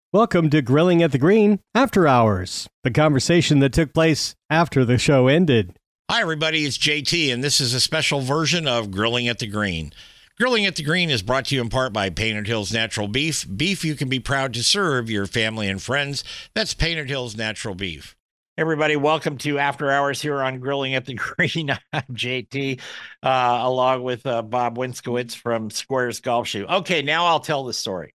Welcome to Grilling at the Green After Hours, the conversation that took place after the show ended. Hi, everybody. It's JT, and this is a special version of Grilling at the Green. Grilling at the Green is brought to you in part by Painted Hills Natural Beef. Beef you can be proud to serve your family and friends. That's Painted Hills Natural Beef. Everybody, welcome to After Hours here on Grilling at the Green. I'm JT, along with Bob Winskowitz from Squares Golf Shoe. Okay, now I'll tell the story.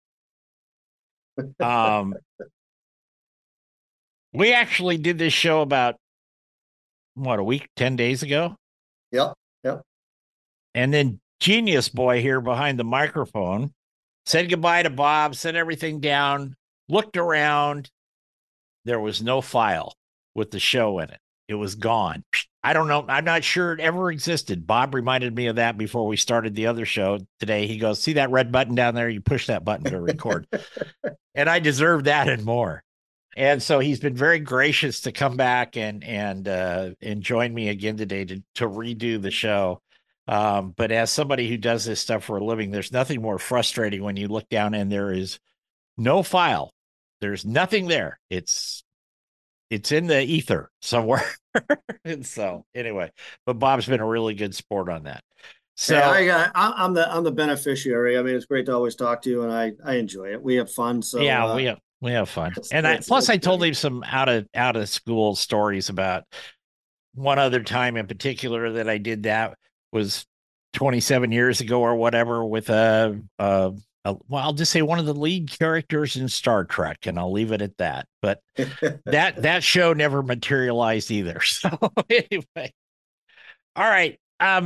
We actually did this show about, a week, 10 days ago? Yep. And then Genius Boy here behind the microphone said goodbye to Bob, set everything down, looked around. There was no file with the show in it. It was gone. I don't know. I'm not sure it ever existed. Bob reminded me of that before we started the other show today. He goes, see that red button down there? You push that button to record. And I deserve that and more. And so he's been very gracious to come back and join me again today to redo the show. But as somebody who does this stuff for a living, there's nothing more frustrating when you look down and there is no file. There's nothing there. It's in the ether somewhere. And so anyway, but Bob's been a really good sport on that. So I'm the beneficiary. I mean, it's great to always talk to you, and I enjoy it. We have fun. So yeah, we have fun. And I told him some out of school stories about one other time in particular that I did that was 27 years ago or whatever with I'll just say one of the lead characters in Star Trek, and I'll leave it at that. But that show never materialized either. So anyway, all right.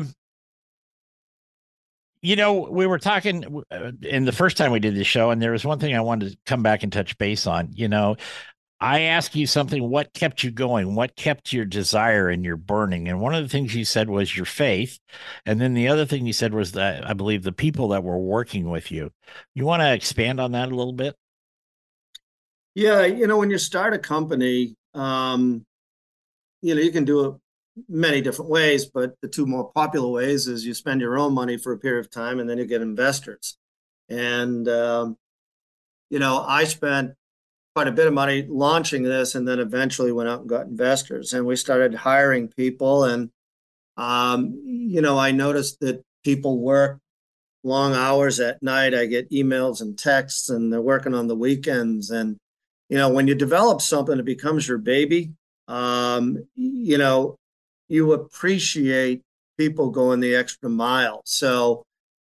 We were talking in the first time we did this show, and there was one thing I wanted to come back and touch base on. I asked you something, what kept you going? What kept your desire and your burning? And one of the things you said was your faith. And then the other thing you said was that I believe the people that were working with you. You want to expand on that a little bit? Yeah. When you start a company, you can do it many different ways, but the two more popular ways is you spend your own money for a period of time and then you get investors. And, I spent quite a bit of money launching this and then eventually went out and got investors. And we started hiring people. And, I noticed that people work long hours at night. I get emails and texts, and they're working on the weekends. And, when you develop something, it becomes your baby. You appreciate people going the extra mile. So,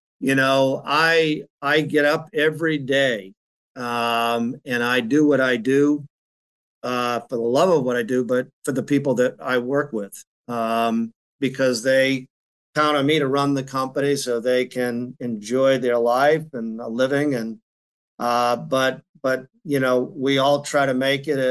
I get up every day, and I do what I do for the love of what I do, but for the people that I work with, because they count on me to run the company so they can enjoy their life and a living. And but we all try to make it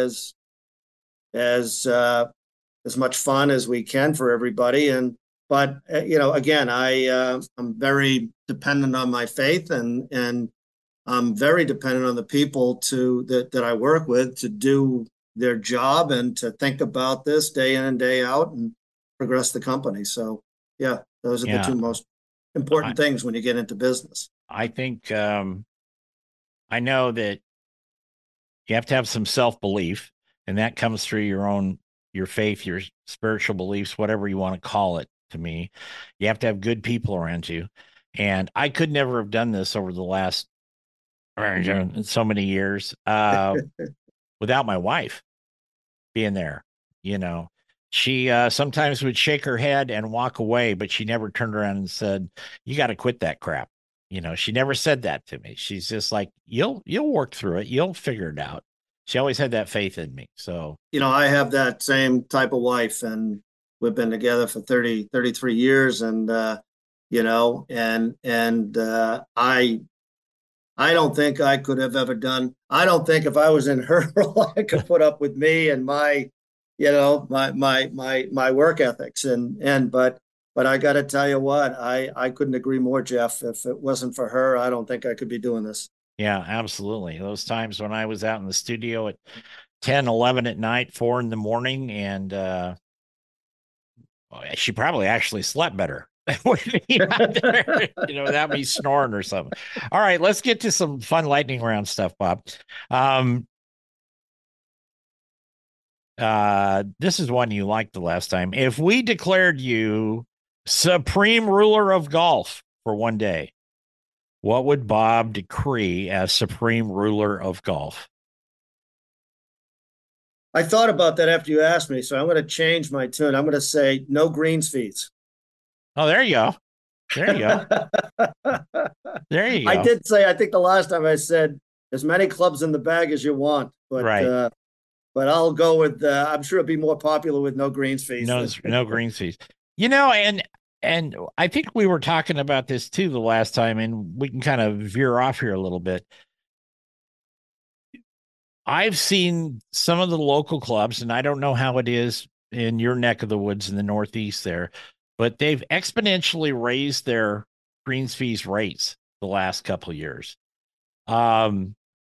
as much fun as we can for everybody. But again, I'm very dependent on my faith, and I'm very dependent on the people that I work with to do their job and to think about this day in and day out and progress the company. So yeah, those are the two most important things when you get into business. I think I know that you have to have some self-belief, and that comes through your faith, your spiritual beliefs, whatever you want to call it. To me, you have to have good people around you. And I could never have done this over the last so many years without my wife being there. She sometimes would shake her head and walk away, but she never turned around and said, you got to quit that crap. She never said that to me. She's just like, you'll work through it. You'll figure it out. She always had that faith in me. So, I have that same type of wife, and we've been together for 33 years. And, I don't think I could have ever done. I don't think if I was in her role, I could put up with me and my work ethics. But I got to tell you what, I couldn't agree more, Jeff. If it wasn't for her, I don't think I could be doing this. Yeah, absolutely. Those times when I was out in the studio at 10, 11 at night, 4 in the morning, and she probably actually slept better Without me snoring or something. All right, let's get to some fun lightning round stuff, Bob. This is one you liked the last time. If we declared you supreme ruler of golf for one day, what would Bob decree as supreme ruler of golf? I thought about that after you asked me, so I'm going to change my tune. I'm going to say no greens fees. Oh, there you go. There you go. There you go. I did say, I think the last time I said as many clubs in the bag as you want, but right. But I'll go with, I'm sure it'd be more popular with no greens fees. No greens fees. And I think we were talking about this too the last time, and we can kind of veer off here a little bit. I've seen some of the local clubs, and I don't know how it is in your neck of the woods in the Northeast there, but they've exponentially raised their greens fees rates the last couple of years. And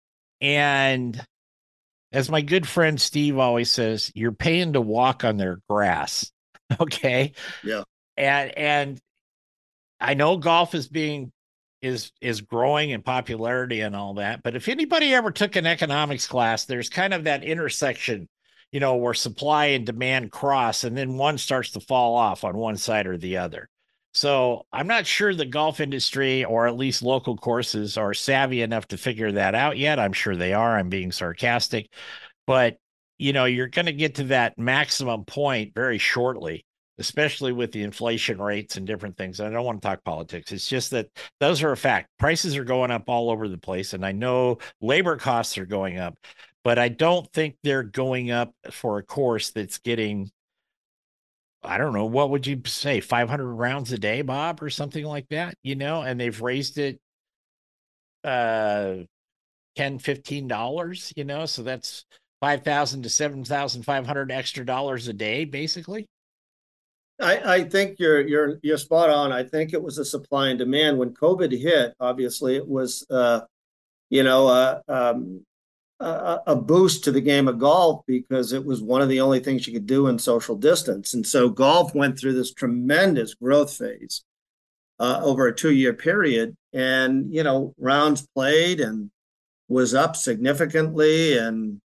as my good friend Steve always says, you're paying to walk on their grass. Okay. Yeah. And I know golf is growing in popularity and all that, but if anybody ever took an economics class, there's kind of that intersection, where supply and demand cross, and then one starts to fall off on one side or the other. So I'm not sure the golf industry, or at least local courses, are savvy enough to figure that out yet. I'm sure they are. I'm being sarcastic, but you're going to get to that maximum point very shortly, especially with the inflation rates and different things. I don't want to talk politics. It's just that those are a fact. Prices are going up all over the place. And I know labor costs are going up, but I don't think they're going up for a course that's getting, I don't know, what would you say, 500 rounds a day, Bob, or something like that, and they've raised it $10, $15, so that's 5,000 to 7,500 extra dollars a day, basically. I think you're spot on. I think it was a supply and demand. When COVID hit, obviously it was a boost to the game of golf because it was one of the only things you could do in social distance. And so golf went through this tremendous growth phase over a 2-year period. And, rounds played and was up significantly. And,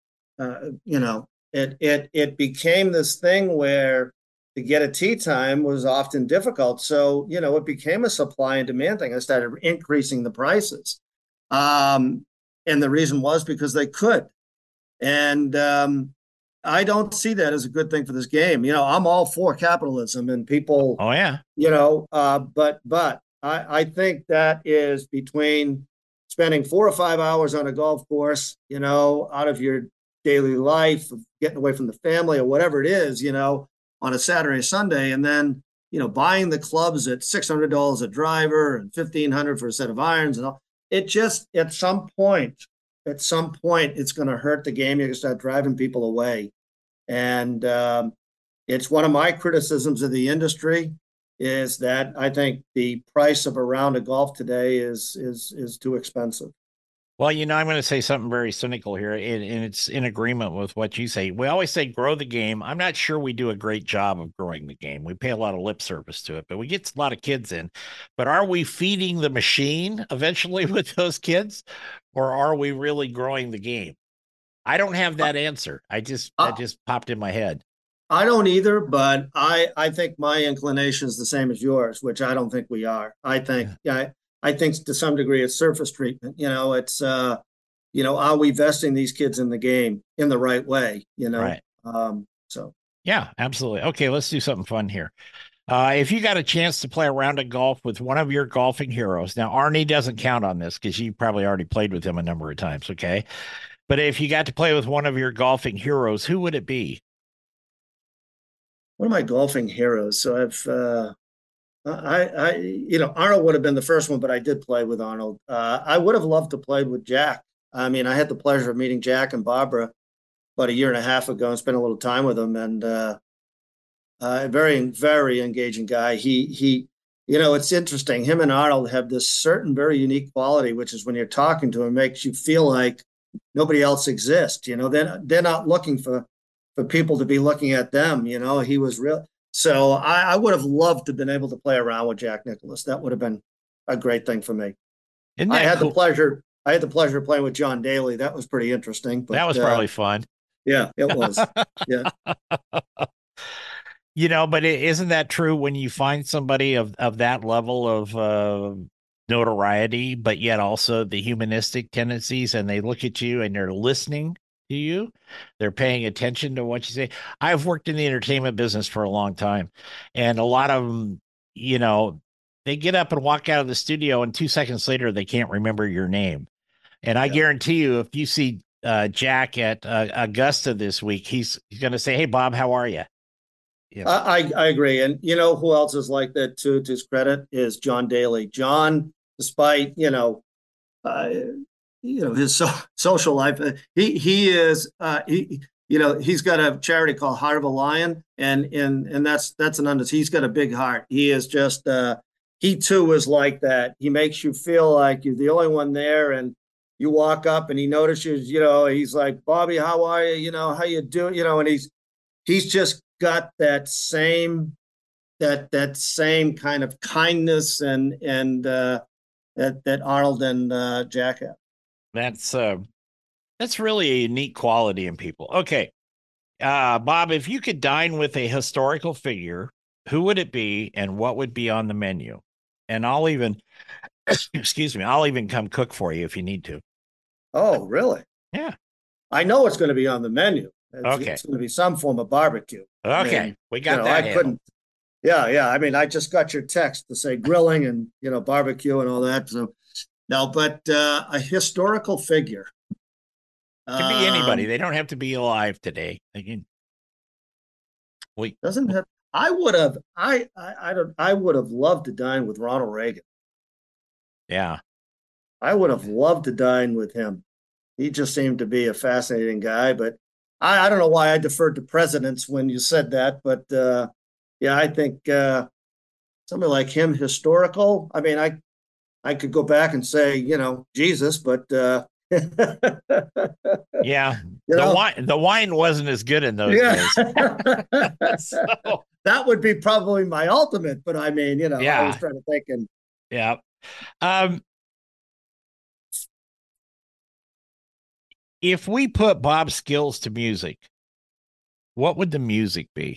it became this thing where to get a tee time was often difficult. So, it became a supply and demand thing. I started increasing the prices. And the reason was because they could. And I don't see that as a good thing for this game. I'm all for capitalism and people. Oh, yeah. But I think that is between spending 4 or 5 hours on a golf course, out of your daily life, getting away from the family or whatever it is, on a Saturday, Sunday, and then, buying the clubs at $600 a driver and $1,500 for a set of irons and all. It just, at some point, it's going to hurt the game. You're going to start driving people away. And it's one of my criticisms of the industry is that I think the price of a round of golf today is too expensive. Well, I'm going to say something very cynical here, and it's in agreement with what you say. We always say grow the game. I'm not sure we do a great job of growing the game. We pay a lot of lip service to it, but we get a lot of kids in. But are we feeding the machine eventually with those kids, or are we really growing the game? I don't have that answer. That just popped in my head. I don't either, but I think my inclination is the same as yours, which I don't think we are. I think to some degree it's surface treatment. It's are we vesting these kids in the game in the right way? Right. So yeah, absolutely. Okay, let's do something fun here. If you got a chance to play a round of golf with one of your golfing heroes, now Arnie doesn't count on this because you probably already played with him a number of times. Okay, but if you got to play with one of your golfing heroes, who would it be? One of my golfing heroes. So Arnold would have been the first one, but I did play with Arnold. I would have loved to play with Jack. I mean, I had the pleasure of meeting Jack and Barbara about 1.5 years ago and spent a little time with them. And a very, very engaging guy. He, it's interesting. Him and Arnold have this certain very unique quality, which is when you're talking to him, makes you feel like nobody else exists. They're not looking for people to be looking at them. He was real. So I would have loved to have been able to play around with Jack Nicklaus. That would have been a great thing for me. Isn't I that had the cool? pleasure. I had the pleasure of playing with John Daly. That was pretty interesting. But That was probably fun. yeah, it was. Yeah. But isn't that true when you find somebody of that level of notoriety, but yet also the humanistic tendencies, and they look at you and they're listening to you, they're paying attention to what you say. I've worked in the entertainment business for a long time, and a lot of them, they get up and walk out of the studio, and 2 seconds later, they can't remember your name. And I guarantee you, if you see Jack at Augusta this week, he's going to say, "Hey, Bob, how are you?" Yeah. I agree. And you know who else is like that too, to his credit, is John Daly. John, despite, his social life, he's got a charity called Heart of a Lion. And that's he's got a big heart. He is just, he too is like that. He makes you feel like you're the only one there. And you walk up and he notices, he's like, "Bobby, how are you? How you doing?" And he's just got that same kind of kindness and that Arnold and Jack have. That's really a unique quality in people. Okay, Bob, if you could dine with a historical figure, who would it be, and what would be on the menu? And I'll even, excuse me, I'll even come cook for you if you need to. Oh, really? Yeah. I know it's going to be on the menu. Okay. It's going to be some form of barbecue. Okay. We got that. I couldn't. Yeah. I mean, I just got your text to say grilling and, barbecue and all that. So no, but a historical figure. Could be anybody. They don't have to be alive today. Doesn't have. I would have. I would have loved to dine with Ronald Reagan. Yeah. I would have loved to dine with him. He just seemed to be a fascinating guy, but I don't know why I deferred to presidents when you said that, but I think somebody like him, historical. I mean, I could go back and say, Jesus, but yeah, the wine wasn't as good in those days. So, that would be probably my ultimate, but I mean, I was trying to think. And yeah. If we put Bob's skills to music, what would the music be?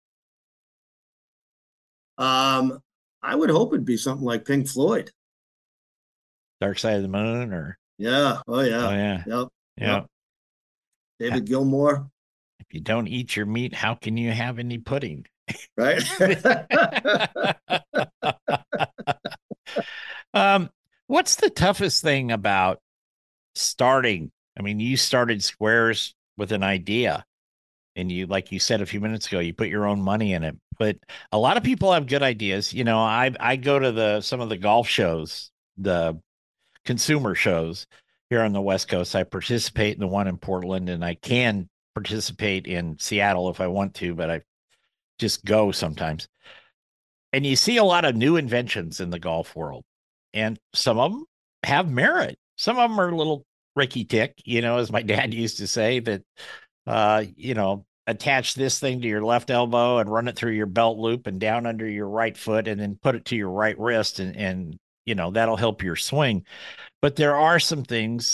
I would hope it'd be something like Pink Floyd. Dark Side of the Moon, or yeah. Oh yeah. Yep. David Gilmour. If you don't eat your meat, how can you have any pudding? Right. What's the toughest thing about starting? I mean, you started Squares with an idea, and you, like you said a few minutes ago, you put your own money in it. But a lot of people have good ideas. I go to some of the golf shows, the consumer shows here on the West Coast. I participate in the one in Portland, and I can participate in Seattle if I want to, but I just go sometimes. And you see a lot of new inventions in the golf world, and some of them have merit. Some of them are a little Ricky tick, as my dad used to say, that, attach this thing to your left elbow and run it through your belt loop and down under your right foot, and then put it to your right wrist. And that'll help your swing. But there are some things,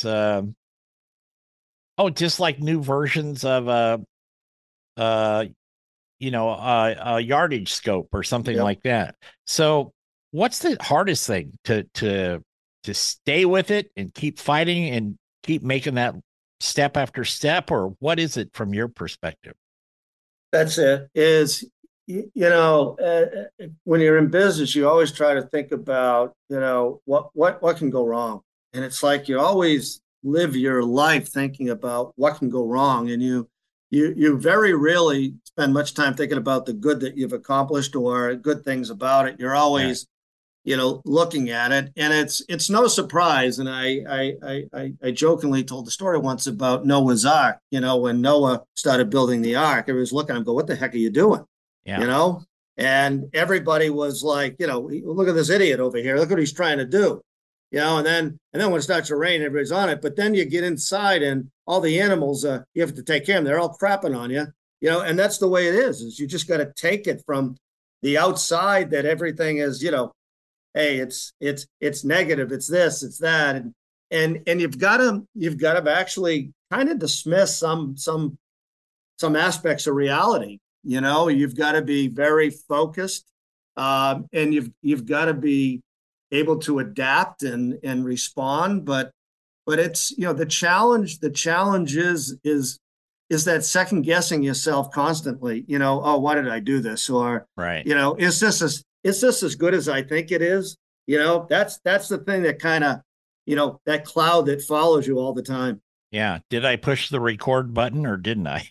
just like new versions of a yardage scope or something like that. So what's the hardest thing to stay with it and keep fighting and keep making that step after step, or what is it from your perspective? That's it. When you're in business, you always try to think about, what can go wrong. And it's like you always live your life thinking about what can go wrong. And you very rarely spend much time thinking about the good that you've accomplished or good things about it. You're always, looking at it, and it's no surprise. And I jokingly told the story once about Noah's Ark. When Noah started building the ark, everybody was looking at him, go, "What the heck are you doing?" Yeah. And everybody was like, "Look at this idiot over here. Look what he's trying to do." And then when it starts to rain, everybody's on it. But then you get inside, and all the animals, you have to take care of them. They're all crapping on you. and that's the way it is you just got to take it from the outside that everything is, hey, it's negative, it's this, it's that, and you've got to actually kind of dismiss some aspects of reality. You've got to be very focused, and you've got to be able to adapt and respond. But it's, the challenge is that second guessing yourself constantly. Oh, why did I do this? Or Right. is this as good as I think it is? That's the thing that kind of, that cloud that follows you all the time. Yeah. Did I push the record button or didn't I?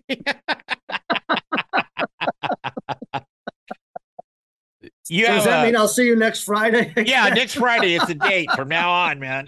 So does that mean I'll see you next Friday? Yeah, next Friday. It's a date from now on, man.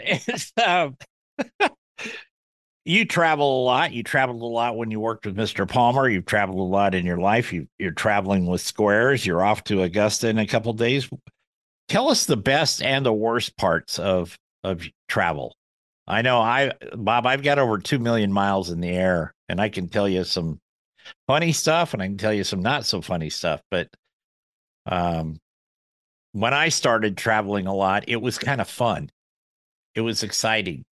You travel a lot. You traveled a lot when you worked with Mr. Palmer. You've traveled a lot in your life. You're traveling with Squares. You're off to Augusta in a couple of days. Tell us the best and the worst parts of travel. I know Bob, I've got over 2 million miles in the air, and I can tell you some funny stuff and I can tell you some not so funny stuff. But when I started traveling a lot, it was kind of fun. It was exciting.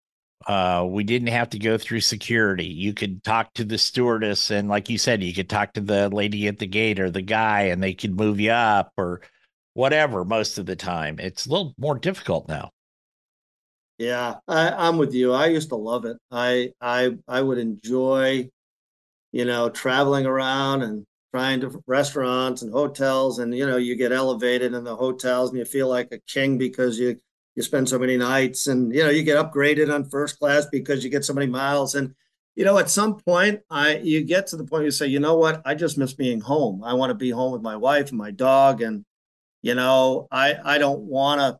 We didn't have to go through security. You could talk to the stewardess, and like you said, you could talk to the lady at the gate or the guy, and they could move you up or whatever most of the time. It's a little more difficult now. Yeah, I'm with you. I used to love it. I would enjoy, traveling around and trying to restaurants and hotels, and you get elevated in the hotels and you feel like a king because you spend so many nights, and you get upgraded on first class because you get so many miles. And at some point you get to the point you say, you know what, I just miss being home. I want to be home with my wife and my dog. And I don't want to.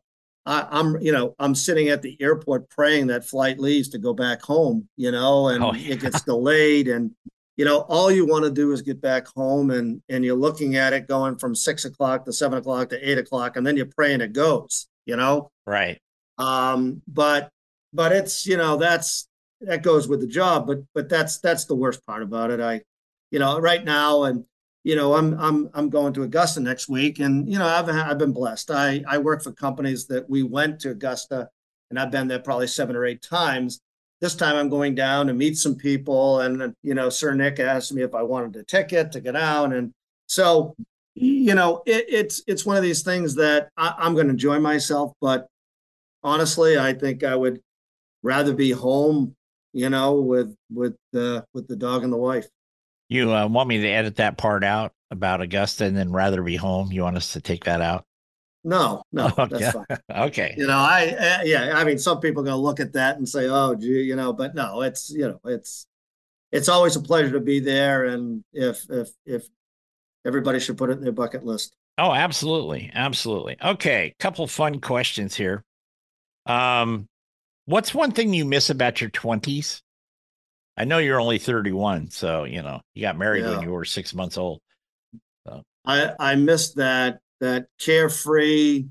I'm sitting at the airport praying that flight leaves to go back home, and it gets delayed, and all you want to do is get back home, and you're looking at it going from 6 o'clock to 7 o'clock to 8 o'clock, and then you're praying it goes, Right. But it's, that goes with the job, but that's the worst part about it. Right now, and I'm going to Augusta next week, and I've been blessed. I work for companies that we went to Augusta, and I've been there probably 7 or 8 times. This time I'm going down to meet some people, and Sir Nick asked me if I wanted a ticket to get down, and so it's one of these things that I'm going to enjoy myself, but honestly, I think I would rather be home, with the dog and the wife. You want me to edit that part out about Augusta and then rather be home? You want us to take that out? No, Okay. that's fine. Okay. I mean, some people are going to look at that and say, oh, gee, but no, it's always a pleasure to be there. And if everybody should put it in their bucket list. Oh, absolutely. Absolutely. Okay. Couple fun questions here. What's one thing you miss about your 20s? I know you're only 31, so you got married when you were 6 months old. So. I miss that carefree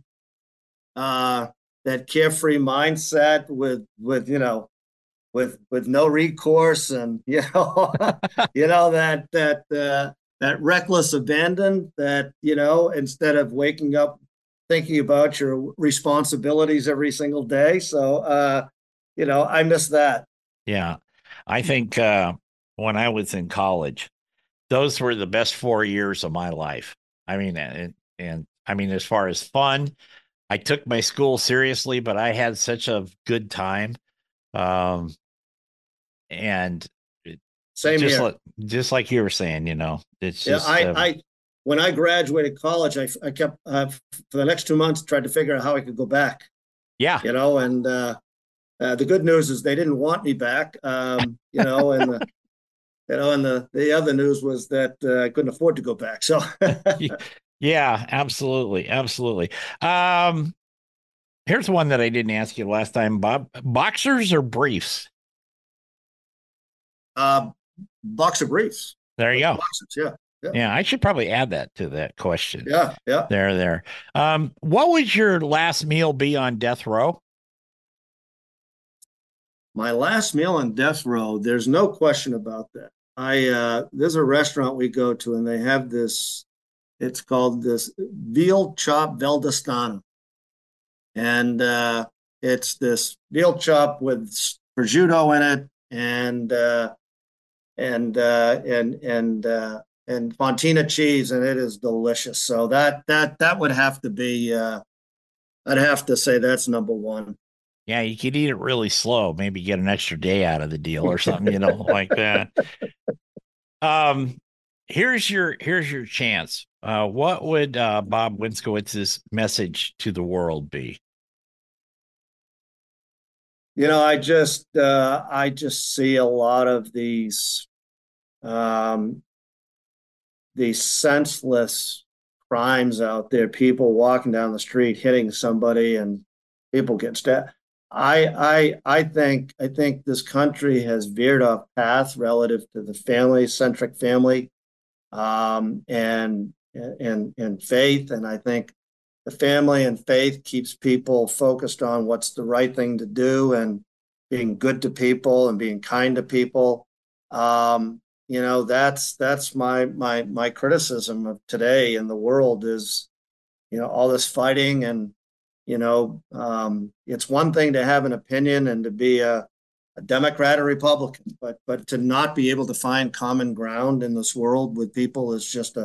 mindset with no recourse, and that reckless abandon that instead of waking up thinking about your responsibilities every single day. So I miss that. Yeah. I think when I was in college, those were the best 4 years of my life. I mean, and I mean, as far as fun, I took my school seriously, but I had such a good time. And same here. Just like you were saying, it's just. When I graduated college, I kept for the next 2 months tried to figure out how I could go back. Yeah. And the good news is they didn't want me back. And the other news was that I couldn't afford to go back. So yeah, absolutely. Absolutely. Here's one that I didn't ask you last time, Bob. Boxers or briefs? Boxer briefs. There you go. Boxers, yeah. Yeah, I should probably add that to that question. Yeah. There. What would your last meal be on death row? My last meal on death row, there's no question about that. There's a restaurant we go to, and they have this. It's called this veal chop Valdostano, and it's this veal chop with prosciutto in it, and fontina cheese, and it is delicious. So that would have to be. I'd have to say that's number one. Yeah, you could eat it really slow, maybe get an extra day out of the deal or something, like that. Um, here's your chance. What would Bob Winskowitz's message to the world be? I just see a lot of um, these senseless crimes out there. People walking down the street, hitting somebody, and people get stabbed. I think this country has veered off path relative to the family centric family, and faith. And I think the family and faith keeps people focused on what's the right thing to do and being good to people and being kind to people. That's my criticism of today in the world is, all this fighting. And it's one thing to have an opinion and to be a Democrat or Republican, but to not be able to find common ground in this world with people is just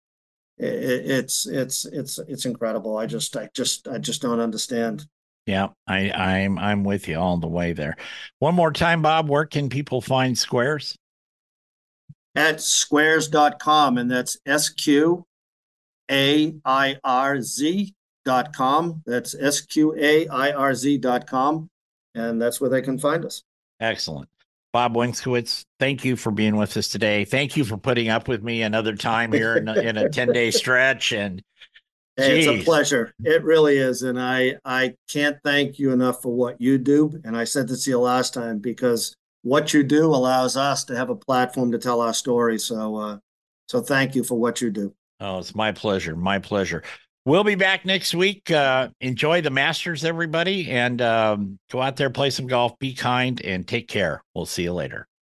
it's incredible. I just don't understand. Yeah, I'm with you all the way there. One more time, Bob, where can people find Squares? At squares.com, and that's SQAIRZ.com. That's SQAIRZ.com, and that's where they can find us. Excellent. Bob Winskowitz, thank you for being with us today. Thank you for putting up with me another time here in a 10-day stretch. And hey, it's a pleasure. It really is. And I can't thank you enough for what you do. And I said this to you last time, because what you do allows us to have a platform to tell our story. So thank you for what you do. Oh, it's my pleasure. My pleasure. We'll be back next week. Enjoy the Masters, everybody, and go out there, play some golf, be kind, and take care. We'll see you later.